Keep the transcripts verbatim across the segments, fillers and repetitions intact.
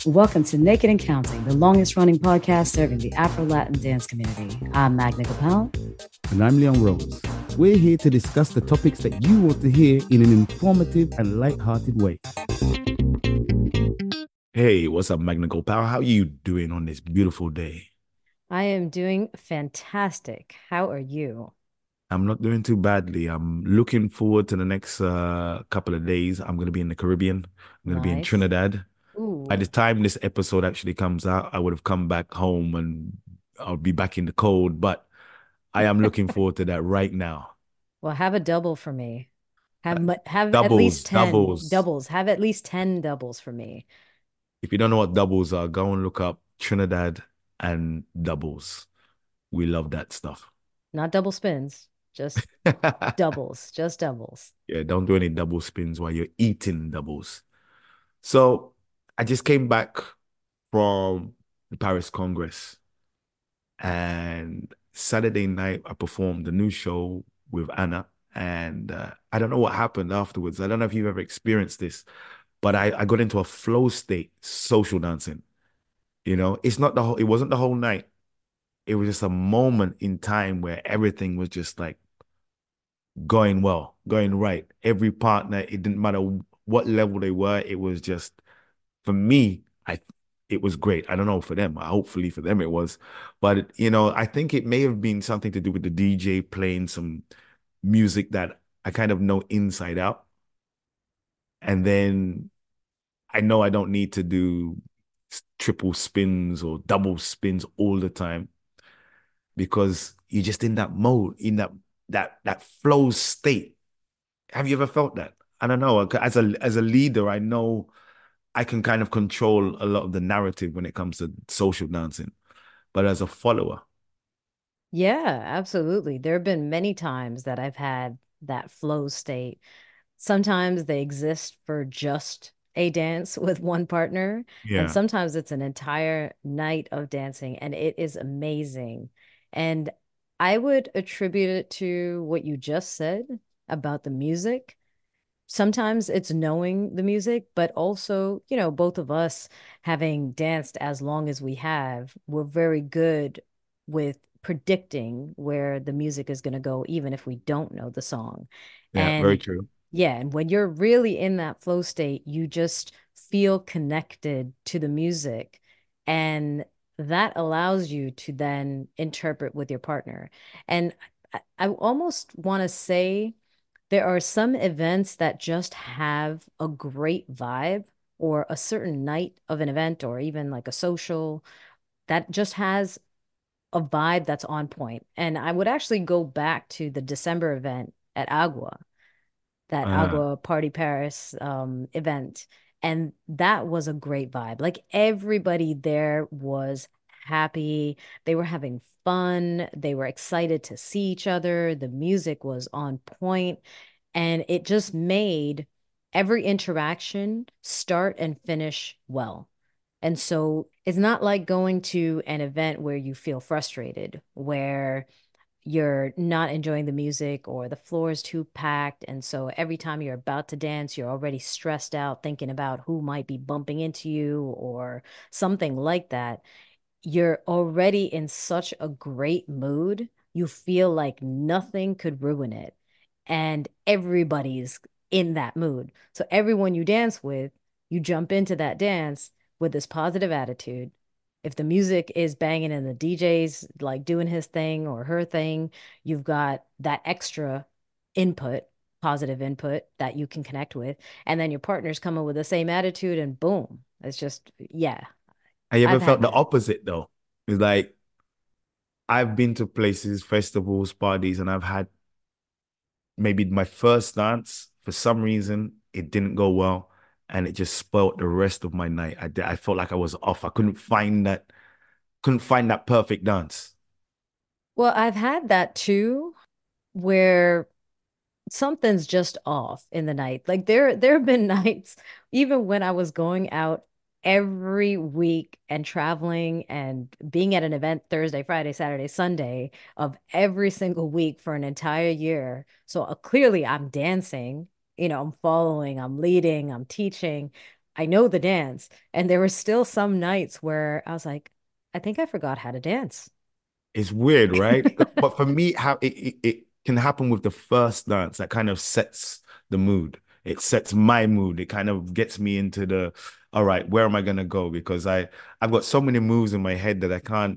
Welcome to Naked and Counting, the longest running podcast serving the Afro Latin dance community. I'm Magna Gopal. And I'm Leon Rose. We're here to discuss the topics that you want to hear in an informative and light-hearted way. Hey, what's up, Magna Gopal? How are you doing on this beautiful day? I am doing fantastic. How are you? I'm not doing too badly. I'm looking forward to the next uh, couple of days. I'm going to be in the Caribbean. I'm going to be in Nice. Trinidad. By the Ooh. time this episode actually comes out, I would have come back home and I'll be back in the cold. But I am looking forward to that right now. Well, have a double for me. Have Uh, mu- have at least doubles, ten doubles. doubles. Have at least ten doubles for me. If you don't know what doubles are, go and look up Trinidad and doubles. We love that stuff. Not double spins, just doubles, just doubles. Yeah, don't do any double spins while you're eating doubles. So I just came back from the Paris Congress, and Saturday night I performed the new show with Anna. And uh, I don't know what happened afterwards. I don't know if you've ever experienced this, but I, I got into a flow state social dancing. You know, it's not the whole, it wasn't the whole night. It was just a moment in time where everything was just like going well, going right. Every partner, it didn't matter what level they were, it was just for me, I it was great. I don't know for them. Hopefully for them it was. But you know, I think it may have been something to do with the D J playing some music that I kind of know inside out. And then I know I don't need to do triple spins or double spins all the time because you're just in that mode, in that that that flow state. Have you ever felt that? I don't know. As a as a leader, I know I can kind of control a lot of the narrative when it comes to social dancing. But as a follower, Yeah, absolutely. There have been many times that I've had that flow state. Sometimes they exist for just a dance with one partner, and yeah, sometimes it's an entire night of dancing, and it is amazing. And I would attribute it to what you just said about the music. Sometimes it's knowing the music, but also, you know, both of us having danced as long as we have, we're very good with predicting where the music is going to go, even if we don't know the song. yeah, very And true. yeah, and when you're really in that flow state, you just feel connected to the music. And that allows you to then interpret with your partner. And I, I almost want to say, there are some events that just have a great vibe, or a certain night of an event, or even like a social that just has a vibe that's on point. And I would actually go back to the December event at Agua, that Uh, Agua Party Paris um, event. And that was a great vibe. Like everybody there was happy. They were having fun. They were excited to see each other. The music was on point, and it just made every interaction start and finish well. And so it's not like going to an event where you feel frustrated, where you're not enjoying the music or the floor is too packed. And so every time you're about to dance, you're already stressed out thinking about who might be bumping into you or something like that. You're already in such a great mood. You feel like nothing could ruin it. And everybody's in that mood. So everyone you dance with, you jump into that dance with this positive attitude. If the music is banging and the D J's like doing his thing or her thing, you've got that extra input, positive input that you can connect with. And then your partner's coming with the same attitude, and boom. It's just, yeah, I ever I've felt had the that. opposite though. It's like I've been to places, festivals, parties, and I've had maybe my first dance. For some reason, it didn't go well, and it just spoilt the rest of my night. I I felt like I was off. I couldn't find that, couldn't find that perfect dance. Well, I've had that too, where something's just off in the night. Like there there have been nights, even when I was going out every week and traveling and being at an event Thursday, Friday, Saturday, Sunday of every single week for an entire year. So uh, clearly I'm dancing, you know, I'm following, I'm leading, I'm teaching. I know the dance. And there were still some nights where I was like, I think I forgot how to dance. It's weird, right? But for me, how it, it, it can happen with the first dance that kind of sets the mood. It sets my mood. It kind of gets me into the, all right, where am I gonna go? Because I I've got so many moves in my head that I can't,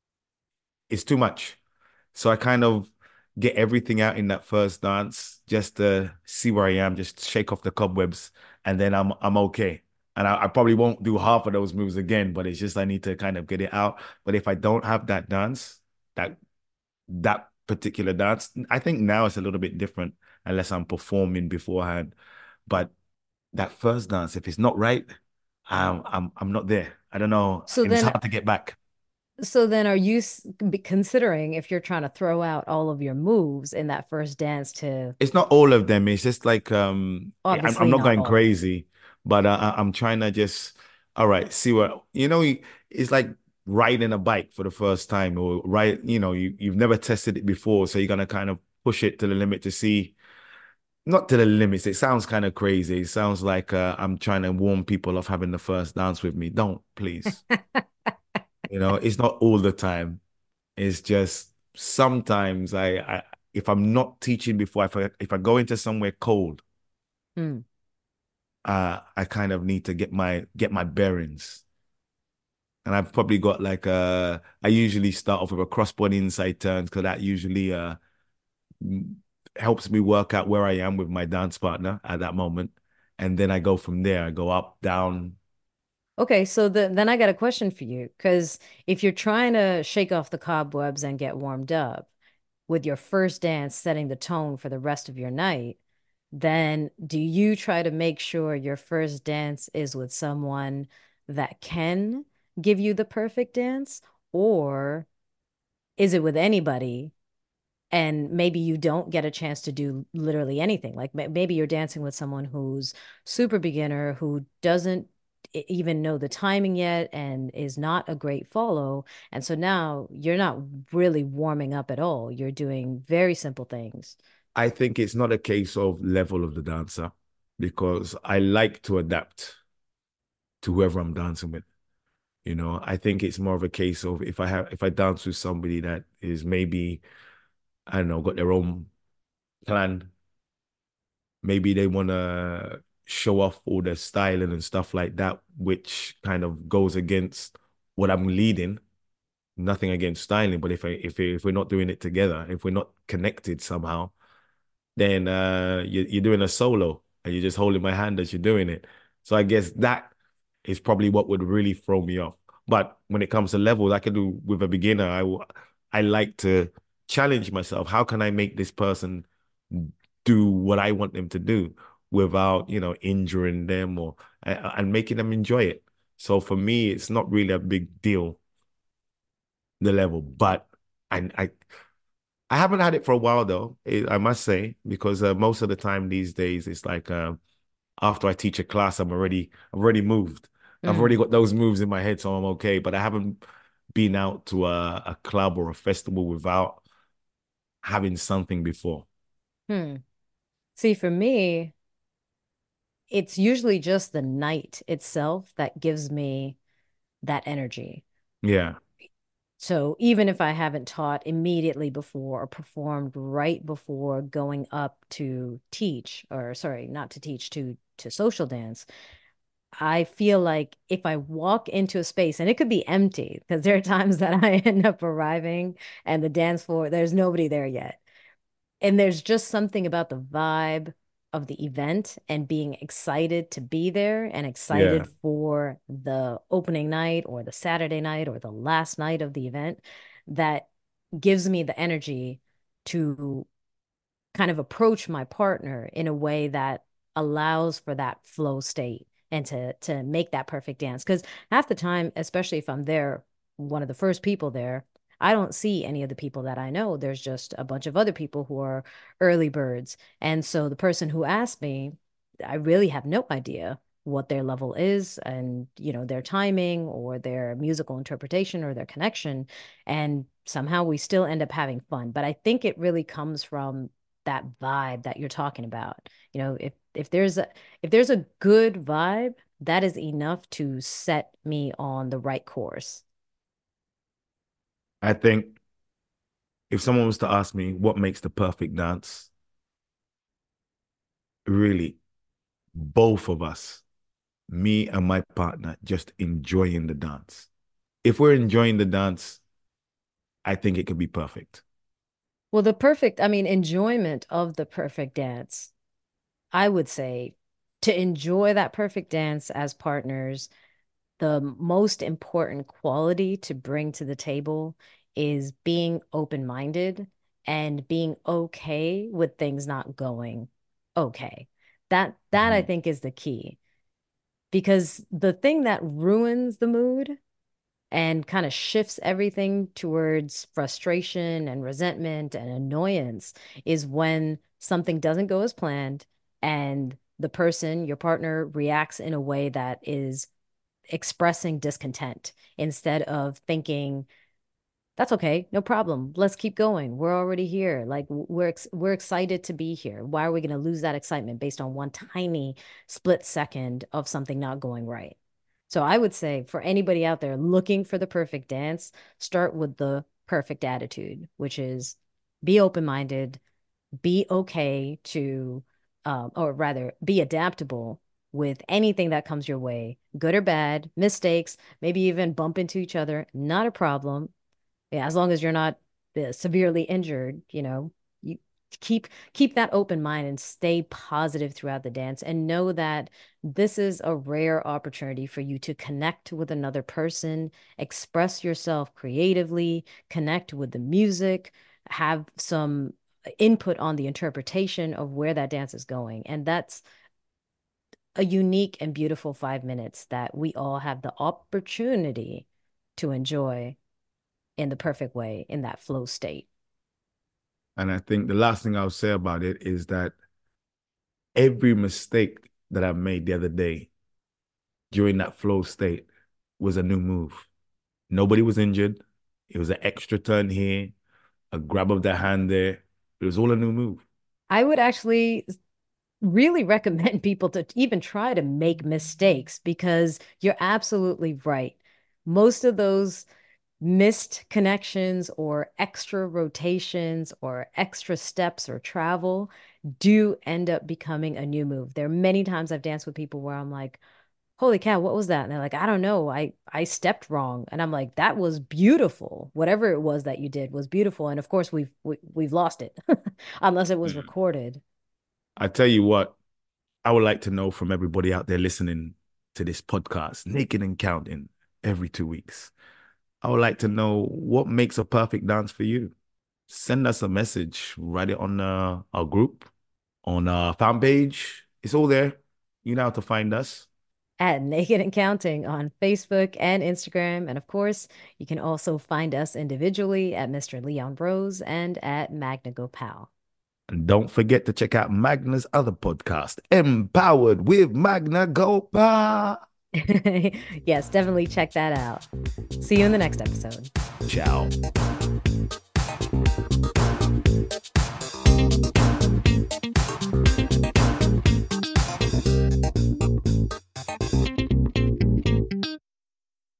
it's too much. So I kind of get everything out in that first dance just to see where I am, just shake off the cobwebs, and then I'm I'm okay. And I, I probably won't do half of those moves again, but it's just I need to kind of get it out. But if I don't have that dance, that that particular dance, I think now it's a little bit different unless I'm performing beforehand. But that first dance, if it's not right, I'm I'm I'm not there. I don't know, So and it's then, hard to get back. so then are you s- be- considering if you're trying to throw out all of your moves in that first dance to It's not all of them. It's just like um, I'm I'm obviously not not going all? crazy, but uh, I- I'm trying to just all right, see what you know. It's like riding a bike for the first time, or right, you know, you you've never tested it before, so you're gonna kind of push it to the limit to see, not to the limits. It sounds kind of crazy. It sounds like uh, I'm trying to warn people off having the first dance with me. Don't, please. You know, it's not all the time. It's just sometimes I, I if I'm not teaching before, if I if I go into somewhere cold, Hmm. uh, I kind of need to get my get my bearings. And I've probably got like uh I usually start off with a crossbody inside turns because that usually uh m- helps me work out where I am with my dance partner at that moment. And then I go from there. I go up, down. Okay, so the, then I got a question for you because if you're trying to shake off the cobwebs and get warmed up with your first dance setting the tone for the rest of your night, then do you try to make sure your first dance is with someone that can give you the perfect dance, or is it with anybody and maybe you don't get a chance to do literally anything? Like maybe you're dancing with someone who's super beginner, who doesn't e- even know the timing yet and is not a great follow. And so now you're not really warming up at all. You're doing very simple things. I think it's not a case of level of the dancer because I like to adapt to whoever I'm dancing with. You know, I think it's more of a case of if I have if I dance with somebody that is maybe, I don't know, got their own plan, maybe they want to show off all their styling and stuff like that, which kind of goes against what I'm leading. Nothing against styling, but if I, if if we're not doing it together, if we're not connected somehow, then uh, you, you're doing a solo and you're just holding my hand as you're doing it. So I guess that is probably what would really throw me off. But when it comes to levels, I can do with a beginner. I I like to challenge myself. How can I make this person do what I want them to do without, you know, injuring them or and making them enjoy it? So for me, it's not really a big deal, the level, but I I I haven't had it for a while though, I must say, because uh, most of the time these days it's like uh, after I teach a class, I'm already I've already moved. I've already Mm. got those moves in my head, so I'm okay. But I haven't been out to a, a club or a festival without having something before. Hmm. See, for me, it's usually just the night itself that gives me that energy. Yeah, So even if I haven't taught immediately before or performed right before going up to teach, or sorry, not to teach, to to social dance, I feel like if I walk into a space and it could be empty, because there are times that I end up arriving and the dance floor, there's nobody there yet. And there's just something about the vibe of the event and being excited to be there and yeah. excited for the opening night or the Saturday night or the last night of the event that gives me the energy to kind of approach my partner in a way that allows for that flow state and to to make that perfect dance. Because half the time, especially if I'm there, one of the first people there, I don't see any of the people that I know. There's just a bunch of other people who are early birds. And so the person who asked me, I really have no idea what their level is and, you know, their timing or their musical interpretation or their connection. And somehow we still end up having fun. But I think it really comes from that vibe that you're talking about. You know, if if there's a if there's a good vibe, that is enough to set me on the right course. I think if someone was to ask me what makes the perfect dance, really, both of us, me and my partner, just enjoying the dance. If we're enjoying the dance, I think it could be perfect. Well, the perfect, I mean, enjoyment of the perfect dance, I would say to enjoy that perfect dance as partners, the most important quality to bring to the table is being open-minded and being okay with things not going okay. That that I Mhm. think is the key because the thing that ruins the mood and kind of shifts everything towards frustration and resentment and annoyance is when something doesn't go as planned and the person, your partner, reacts in a way that is expressing discontent instead of thinking, that's okay, no problem. Let's keep going. We're already here. Like we're ex we're excited to be here. Why are we going to lose that excitement based on one tiny split second of something not going right? So I would say for anybody out there looking for the perfect dance, start with the perfect attitude, which is be open-minded, be okay to, um, or rather, be adaptable with anything that comes your way, good or bad, mistakes, maybe even bump into each other, not a problem. Yeah, as long as you're not uh, severely injured, you know, you keep keep that open mind and stay positive throughout the dance and know that this is a rare opportunity for you to connect with another person, express yourself creatively, connect with the music, have some input on the interpretation of where that dance is going. And that's a unique and beautiful five minutes that we all have the opportunity to enjoy in the perfect way in that flow state. And I think the last thing I'll say about it is that every mistake that I made the other day during that flow state was a new move. Nobody was injured. It was an extra turn here, a grab of the hand there. It was all a new move. I would actually really recommend people to even try to make mistakes because you're absolutely right. Most of those missed connections or extra rotations or extra steps or travel do end up becoming a new move. There are many times I've danced with people where I'm like, holy cow, what was that? And they're like, I don't know. I I stepped wrong. And I'm like, that was beautiful. Whatever it was that you did was beautiful. And of course we've we, we've lost it unless it was Mm. recorded. I tell you what, I would like to know from everybody out there listening to this podcast, Naked and Counting, every two weeks. I would like to know what makes a perfect dance for you. Send us a message, write it on uh, our group, on our fan page. It's all there. You know how to find us. At Naked and Counting on Facebook and Instagram. And of course, you can also find us individually at Mister Leon Rose and at Magna Gopal. And don't forget to check out Magna's other podcast, Empowered with Magna Gopa. Yes, definitely check that out. See you in the next episode. Ciao.